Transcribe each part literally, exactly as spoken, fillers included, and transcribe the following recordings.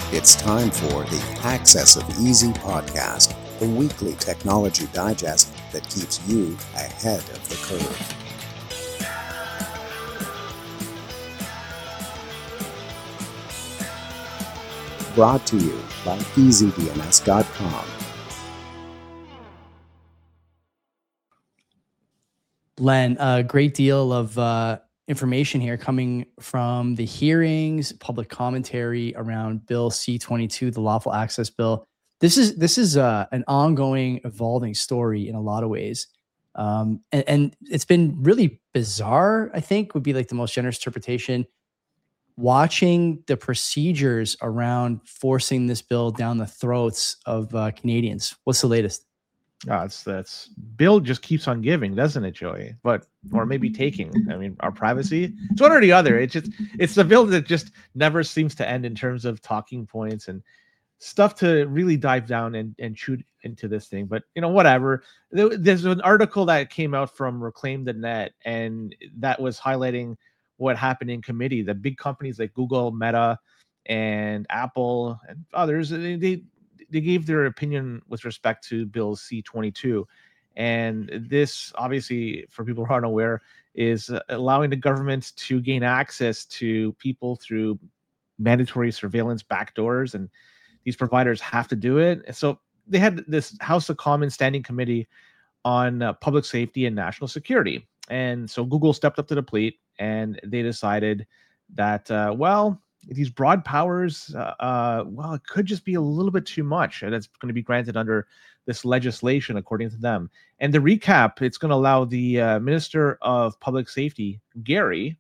It's time for the Access of Easy podcast, the weekly technology digest that keeps you ahead of the curve. Brought to you by easy D N S dot com. Len, a great deal of uh, information here coming from the hearings, public commentary around Bill C twenty-two, the Lawful Access Bill. This is this is uh, an ongoing, evolving story in a lot of ways, um, and, and it's been really bizarre. I think would be like the most generous interpretation. Watching the procedures around forcing this bill down the throats of uh, Canadians. What's the latest? Oh, it's that's Bill just keeps on giving, doesn't it, Joey? But or maybe taking. I mean, our privacy. It's one or the other. It's just it's the bill that just never seems to end in terms of talking points and stuff to really dive down and, and shoot into this thing. But you know, whatever. There, there's an article that came out from Reclaim the Net, and that was highlighting what happened in committee. The big companies like Google, Meta, and Apple and others, they, they they gave their opinion with respect to Bill C twenty-two. And this, obviously, for people who aren't aware, is allowing the government to gain access to people through mandatory surveillance backdoors. And these providers have to do it. So they had this House of Commons Standing Committee on uh, Public Safety and National Security. And so Google stepped up to the plate and they decided that, uh, well, these broad powers, uh, uh, well, it could just be a little bit too much. And it's going to be granted under this legislation, according to them. And the recap, it's going to allow the uh, Minister of Public Safety, Gary,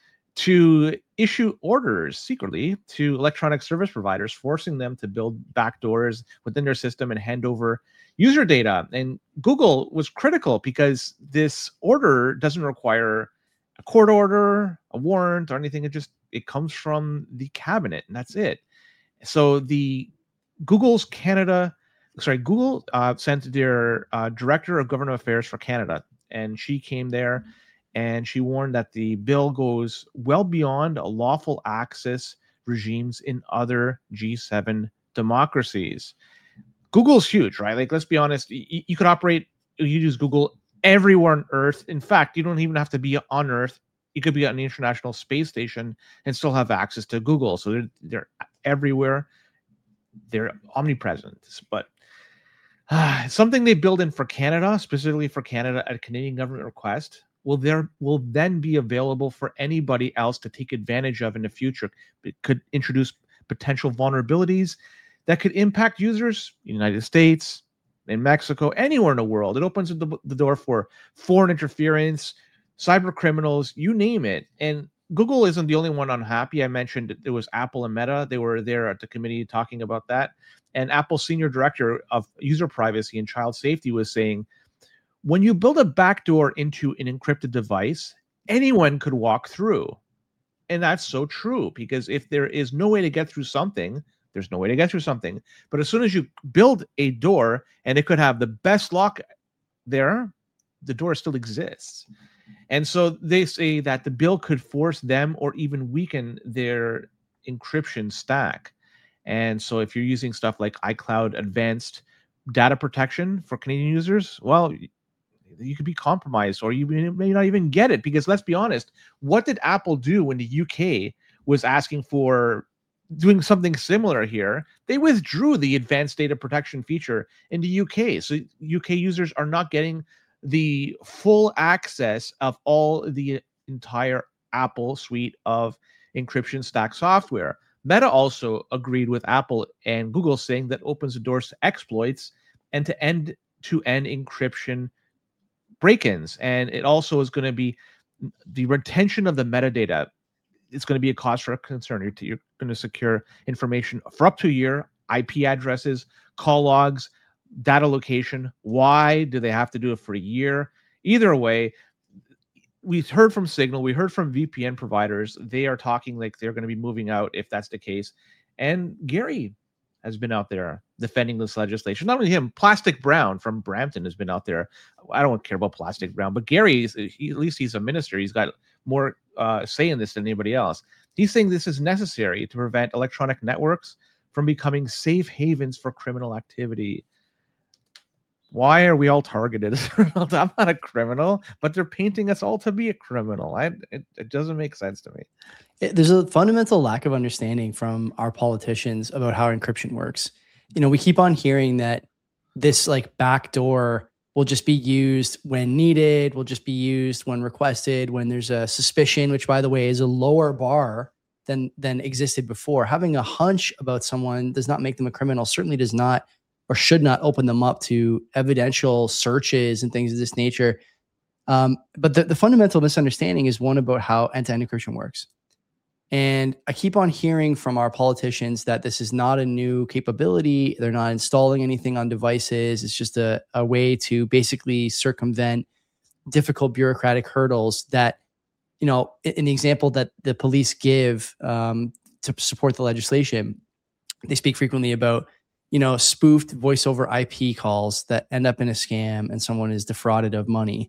to issue orders secretly to electronic service providers, forcing them to build backdoors within their system and hand over user data. And Google was critical because this order doesn't require a court order, a warrant, or anything. It just it comes from the cabinet, and that's it. So the Google's Canada, sorry, Google uh, sent their uh, director of government affairs for Canada, and she came there and she warned that the bill goes well beyond lawful access regimes in other G seven democracies. Google's huge, right? Like, let's be honest, you, you could operate, you use Google everywhere on Earth. In fact, you don't even have to be on Earth. You could be on the International Space Station and still have access to Google. So they're, they're everywhere. They're omnipresent. But uh, something they build in for Canada, specifically for Canada at a Canadian government request, will there will then be available for anybody else to take advantage of in the future. It could introduce potential vulnerabilities that could impact users in the United States, in Mexico, anywhere in the world. It opens the, the door for foreign interference, cyber criminals, you name it. And Google isn't the only one unhappy. I mentioned it was Apple and Meta. They were there at the committee talking about that. And Apple's senior director of user privacy and child safety was saying, when you build a backdoor into an encrypted device, anyone could walk through. And that's so true, because if there is no way to get through something, there's no way to get through something. But as soon as you build a door, and it could have the best lock there, the door still exists. And so they say that the bill could force them or even weaken their encryption stack. And so if you're using stuff like iCloud Advanced Data Protection for Canadian users, well, you could be compromised, or you may not even get it. Because let's be honest, what did Apple do when the U K was asking for doing something similar here? They withdrew the advanced data protection feature in the U K. So U K users are not getting the full access of all the entire Apple suite of encryption stack software. Meta also agreed with Apple and Google, saying that opens the doors to exploits and to end-to-end encryption break-ins. And it also is going to be the retention of the metadata. It's going to be a cause for concern. You're, you're going to secure information for up to a year, I P addresses, call logs, data location. Why do they have to do it for a year? Either way, we heard from Signal, we heard from V P N providers. They are talking like they're going to be moving out if that's the case. And Gary has been out there defending this legislation. Not only him, Plastic Brown from Brampton has been out there. I don't care about Plastic Brown, but Gary, he, at least he's a minister. He's got more uh, say in this than anybody else. He's saying this is necessary to prevent electronic networks from becoming safe havens for criminal activity. Why are we all targeted? I'm not a criminal, but they're painting us all to be a criminal. I, it, it doesn't make sense to me. It, there's a fundamental lack of understanding from our politicians about how encryption works. You know, we keep on hearing that this like backdoor will just be used when needed, will just be used when requested, when there's a suspicion, which by the way is a lower bar than than existed before. Having a hunch about someone does not make them a criminal, certainly does not or should not open them up to evidential searches and things of this nature. Um, but the, the fundamental misunderstanding is one about how end-to-end encryption works. And I keep on hearing from our politicians that this is not a new capability. They're not installing anything on devices. It's just a, a way to basically circumvent difficult bureaucratic hurdles that, you know, in the example that the police give um, to support the legislation, they speak frequently about, you know, spoofed voice over I P calls that end up in a scam and someone is defrauded of money.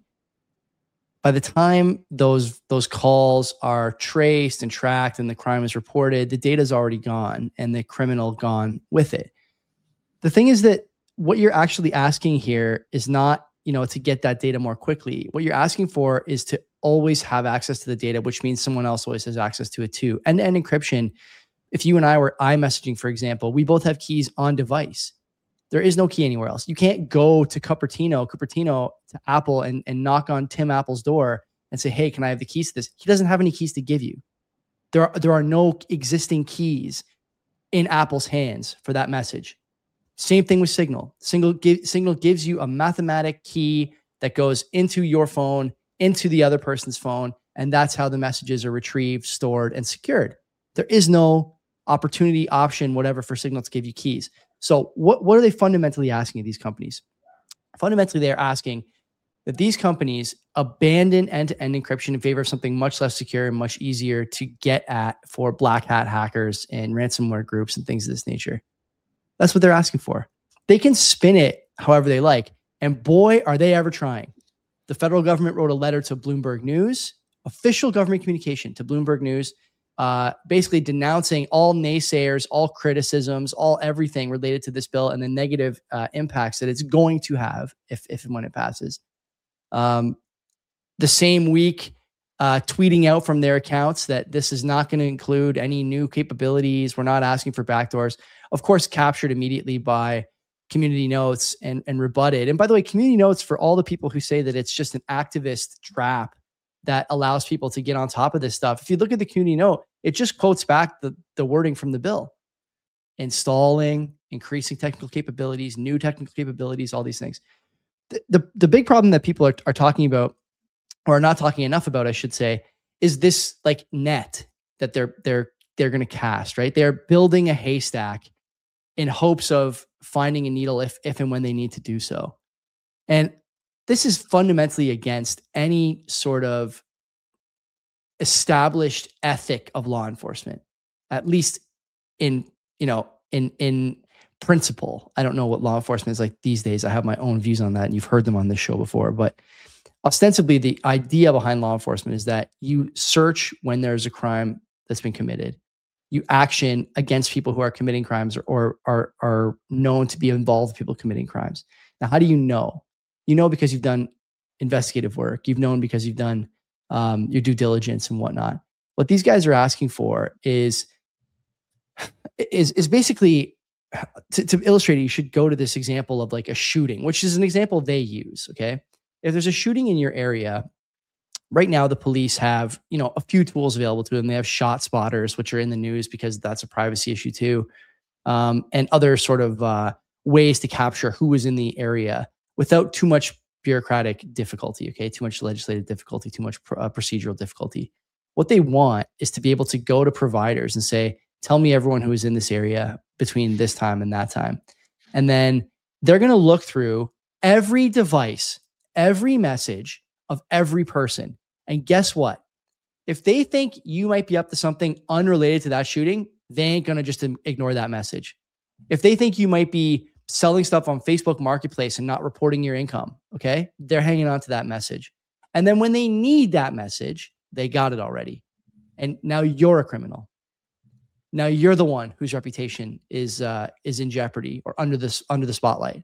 By the time those those calls are traced and tracked and the crime is reported, the data is already gone and the criminal gone with it. The thing is that what you're actually asking here is not, you know, to get that data more quickly. What you're asking for is to always have access to the data, which means someone else always has access to it too. End-to-end encryption, if you and I were iMessaging, for example, we both have keys on device. There is no key anywhere else. You can't go to Cupertino, Cupertino to Apple and, and knock on Tim Apple's door and say, hey, can I have the keys to this? He doesn't have any keys to give you. There are, there are no existing keys in Apple's hands for that message. Same thing with Signal. Signal, give, Signal gives you a mathematic key that goes into your phone, into the other person's phone, and that's how the messages are retrieved, stored, and secured. There is no opportunity, option, whatever, for Signal to give you keys. So what, what are they fundamentally asking of these companies? Fundamentally, they're asking that these companies abandon end-to-end encryption in favor of something much less secure and much easier to get at for black hat hackers and ransomware groups and things of this nature. That's what they're asking for. They can spin it however they like. And boy, are they ever trying. The federal government wrote a letter to Bloomberg News, official government communication to Bloomberg News, Uh, basically denouncing all naysayers, all criticisms, all everything related to this bill and the negative uh, impacts that it's going to have if, if and when it passes. Um, the same week, uh, tweeting out from their accounts that this is not going to include any new capabilities. We're not asking for backdoors. Of course, captured immediately by Community Notes and, and rebutted. And by the way, Community Notes, for all the people who say that it's just an activist trap that allows people to get on top of this stuff. If you look at the community note, it just quotes back the, the wording from the bill. Installing, increasing technical capabilities, new technical capabilities, all these things. The, the, the big problem that people are, are talking about, or are not talking enough about, I should say, is this like net that they're they're they're going to cast, right? They're building a haystack in hopes of finding a needle if if and when they need to do so. And this is fundamentally against any sort of established ethic of law enforcement, at least in, you know, in, in principle. I don't know what law enforcement is like these days. I have my own views on that, and you've heard them on this show before, but ostensibly the idea behind law enforcement is that you search when there's a crime that's been committed. You action against people who are committing crimes or, or are, are known to be involved with people committing crimes. Now, how do you know? You know because you've done investigative work. You've known because you've done um, your due diligence and whatnot. What these guys are asking for is is is basically to, to illustrate it. You should go to this example of like a shooting, which is an example they use. Okay, if there's a shooting in your area right now, the police have you know a few tools available to them. They have shot spotters, which are in the news because that's a privacy issue too, um, and other sort of uh, ways to capture who is in the area without too much bureaucratic difficulty, okay? Too much legislative difficulty, too much pr- uh, procedural difficulty. What they want is to be able to go to providers and say, tell me everyone who is in this area between this time and that time. And then they're going to look through every device, every message of every person. And guess what? If they think you might be up to something unrelated to that shooting, they ain't going to just ignore that message. If they think you might be selling stuff on Facebook Marketplace and not reporting your income, okay? They're hanging on to that message. And then when they need that message, they got it already. And now you're a criminal. Now you're the one whose reputation is uh, is in jeopardy or under this under the spotlight.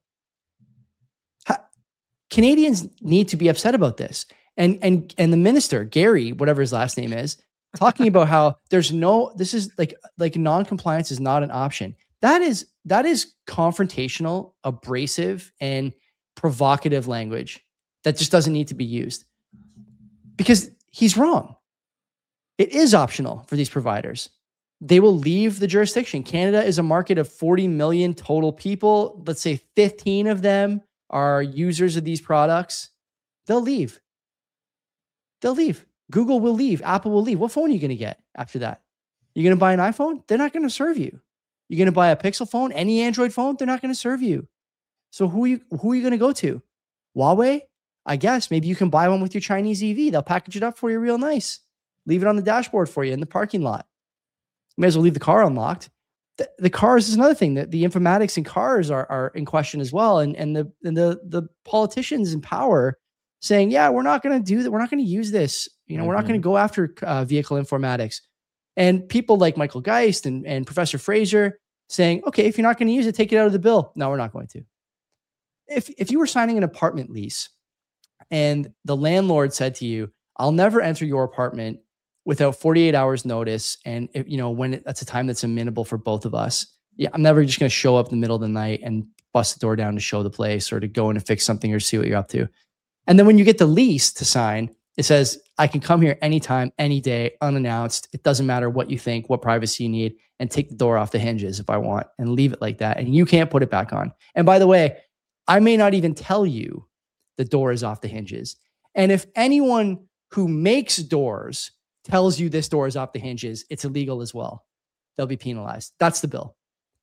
Ha- Canadians need to be upset about this. And and and the minister, Gary, whatever his last name is, talking about how there's no, this is like like non-compliance is not an option. That is that is confrontational, abrasive, and provocative language that just doesn't need to be used. Because he's wrong. It is optional for these providers. They will leave the jurisdiction. Canada is a market of forty million total people. Let's say fifteen of them are users of these products. They'll leave. They'll leave. Google will leave. Apple will leave. What phone are you going to get after that? You're going to buy an iPhone? They're not going to serve you. You're going to buy a Pixel phone, any Android phone? They're not going to serve you. So who are you, who are you going to go to? Huawei? I guess maybe you can buy one with your Chinese E V. They'll package it up for you real nice. Leave it on the dashboard for you in the parking lot. You may as well leave the car unlocked. The, the cars is another thing. That the informatics in cars are, are in question as well. And, and the and the the politicians in power saying, yeah, we're not going to do that. We're not going to use this. You know, mm-hmm. we're not going to go after uh, vehicle informatics. And people like Michael Geist and, and Professor Fraser saying, okay, if you're not going to use it, take it out of the bill. No, we're not going to. If if you were signing an apartment lease and the landlord said to you, I'll never enter your apartment without forty-eight hours notice. And if, you know, when it, that's a time that's amenable for both of us. Yeah, I'm never just going to show up in the middle of the night and bust the door down to show the place or to go in and fix something or see what you're up to. And then when you get the lease to sign, it says, I can come here anytime, any day, unannounced. It doesn't matter what you think, what privacy you need, and take the door off the hinges if I want and leave it like that. And you can't put it back on. And by the way, I may not even tell you the door is off the hinges. And if anyone who makes doors tells you this door is off the hinges, it's illegal as well. They'll be penalized. That's the bill.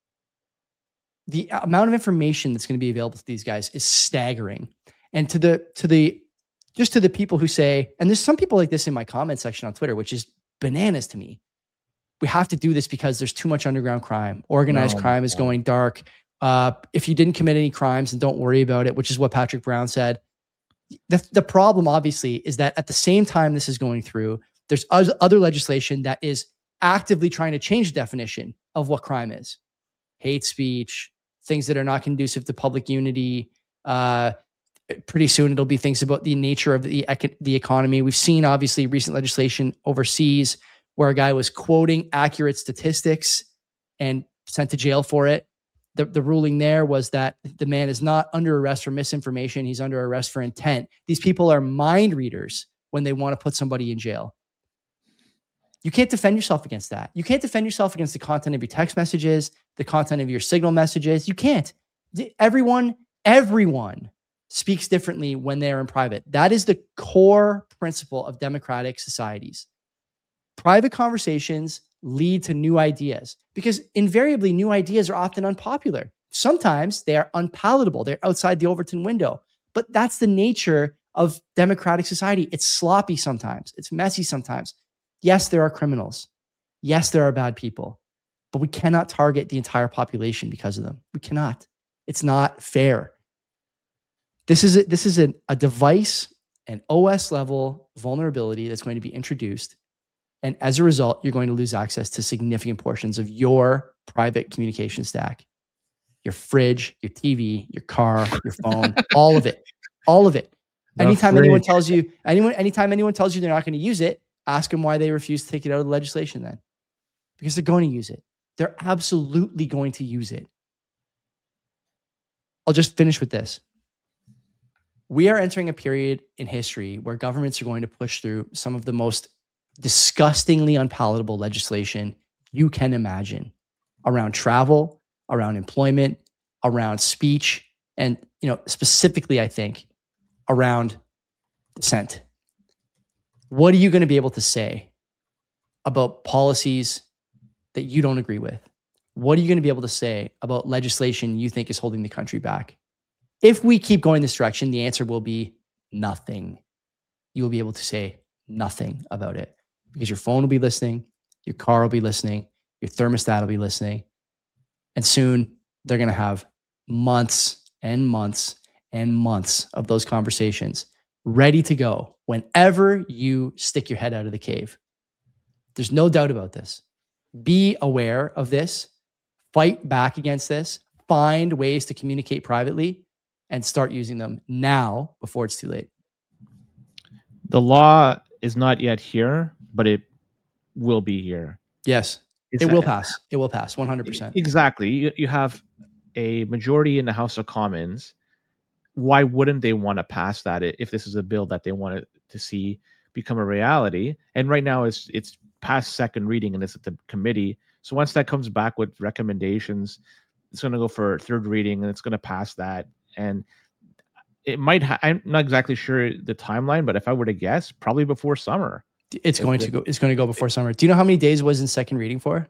The amount of information that's going to be available to these guys is staggering. And to the, to the, just to the people who say, and there's some people like this in my comment section on Twitter, which is bananas to me. We have to do this because there's too much underground crime. Organized no, crime is no. going dark. Uh, if you didn't commit any crimes, then don't worry about it, which is what Patrick Brown said. The, the problem, obviously, is that at the same time this is going through, there's other legislation that is actively trying to change the definition of what crime is. Hate speech, things that are not conducive to public unity. Uh, pretty soon it'll be things about the nature of the, the economy. We've seen, obviously, recent legislation overseas where a guy was quoting accurate statistics and sent to jail for it. The, the ruling there was that the man is not under arrest for misinformation. He's under arrest for intent. These people are mind readers when they want to put somebody in jail. You can't defend yourself against that. You can't defend yourself against the content of your text messages, the content of your signal messages. You can't. Everyone, everyone speaks differently when they're in private. That is the core principle of democratic societies. Private conversations lead to new ideas because invariably new ideas are often unpopular. Sometimes they are unpalatable. They're outside the Overton window, but that's the nature of democratic society. It's sloppy sometimes. It's messy sometimes. Yes, there are criminals. Yes, there are bad people, but we cannot target the entire population because of them. We cannot. It's not fair. This is a, this is a, a device, an O S level vulnerability that's going to be introduced. And as a result, you're going to lose access to significant portions of your private communication stack, your fridge, your T V, your car, your phone, all of it, all of it. The anytime fridge. anyone tells you, anyone, anytime anyone tells you they're not going to use it, ask them why they refuse to take it out of the legislation then. Because they're going to use it. They're absolutely going to use it. I'll just finish with this. We are entering a period in history where governments are going to push through some of the most disgustingly unpalatable legislation you can imagine around travel, around employment, around speech, and, you know, specifically, I think, around dissent. What are you going to be able to say about policies that you don't agree with? What are you going to be able to say about legislation you think is holding the country back? If we keep going this direction, the answer will be nothing. You will be able to say nothing about it because your phone will be listening, your car will be listening, your thermostat will be listening, and soon they're going to have months and months and months of those conversations ready to go whenever you stick your head out of the cave. There's no doubt about this. Be aware of this, fight back against this, find ways to communicate privately, and start using them now before it's too late. The law is not yet here, but it will be here. Yes, It's it will a- pass. It will pass one hundred percent. Exactly. You, you have a majority in the House of Commons. Why wouldn't they want to pass that i- if this is a bill that they wanted to see become a reality? And right now it's it's past second reading and it's at the committee. So once that comes back with recommendations, it's going to go for third reading and it's going to pass that. And it might ha- I'm not exactly sure the timeline, but if I were to guess, probably before summer. It's going to go. It's going to go before summer. Do you know how many days it was in second reading for?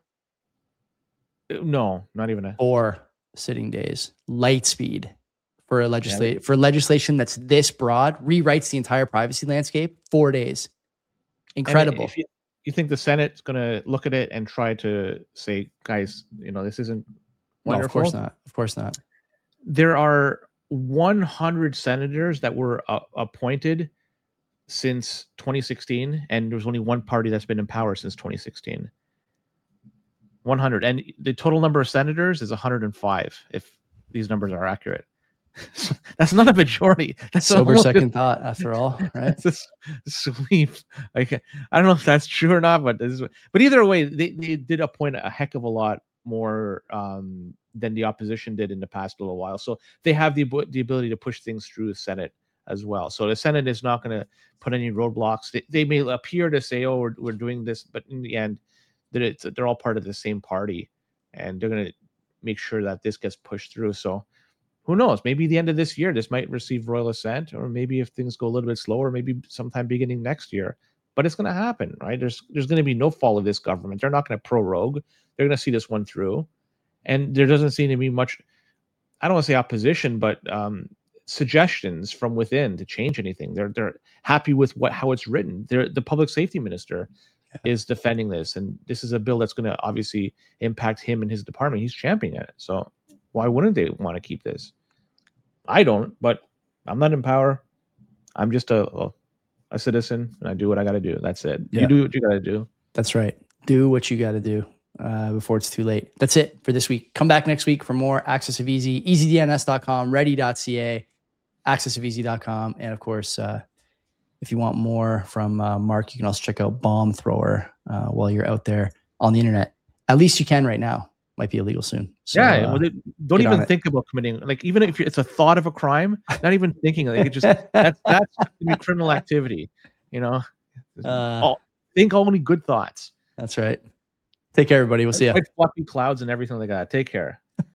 No, not even a Four sitting days. Light speed for a legislate for legislation that's this broad, rewrites the entire privacy landscape. Four days. Incredible. If you, you think the Senate's going to look at it and try to say, guys, you know, this isn't No, wonderful. of course not. Of course not. There are one hundred senators that were uh, appointed since twenty sixteen, and there's only one party that's been in power since twenty sixteen. one hundred, and the total number of senators is one hundred five, if these numbers are accurate. So that's not a majority. That's Sober almost- second thought, after all, right? It's a s- sweep. Like, I don't know if that's true or not, but this is, but either way, they, they did appoint a heck of a lot more um, than the opposition did in the past little while. So they have the abo- the ability to push things through the Senate as well. So the Senate is not going to put any roadblocks. They, they may appear to say, "Oh, we're, we're doing this," but in the end, that it's they're all part of the same party, and they're going to make sure that this gets pushed through. So who knows? Maybe the end of this year, this might receive royal assent, or maybe if things go a little bit slower, maybe sometime beginning next year. But it's going to happen, right? There's there's going to be no fall of this government. They're not going to prorogue. They're going to see this one through, and there doesn't seem to be much. I don't want to say opposition, but um, suggestions from within to change anything. They're they're happy with what how it's written. They're, the public safety minister Yeah. is defending this, and this is a bill that's going to obviously impact him and his department. He's championing it. So why wouldn't they want to keep this? I don't, but I'm not in power. I'm just a a, a citizen, and I do what I got to do. That's it. Yeah. You do what you got to do. That's right. Do what you got to do uh, before it's too late. That's it for this week. Come back next week for more Access of Easy, easy d n s dot com, ready dot c a, access of easy dot com. And of course, uh, if you want more from uh, Mark, you can also check out Bomb Thrower uh, while you're out there on the internet. At least you can right now. Might be illegal soon. So, yeah, uh, well, they, don't get on even it. think about committing. Like, even if it's a thought of a crime, not even thinking. Like, it just that's that's gonna be criminal activity. You know, Uh, oh, think only good thoughts. That's right. Take care, everybody. We'll see you. Like fluffy clouds and everything like that. Take care.